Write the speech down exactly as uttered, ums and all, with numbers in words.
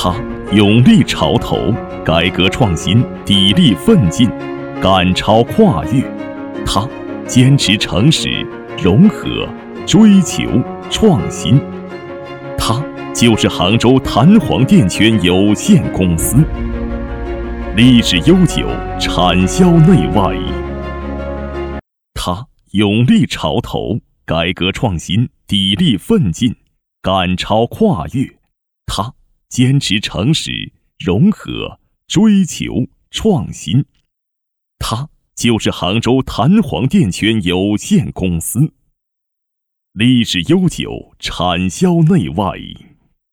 他勇立潮头，改革创新，砥砺奋进，赶超跨越。他坚持诚实，融合，追求创新。他就是杭州弹簧电圈有限公司，历史悠久，产销内外。他勇立潮头，改革创新，砥砺奋进，赶超跨越。他坚持诚实，融合，追求创新。他就是杭州弹簧电圈有限公司，历史悠久，产销内外。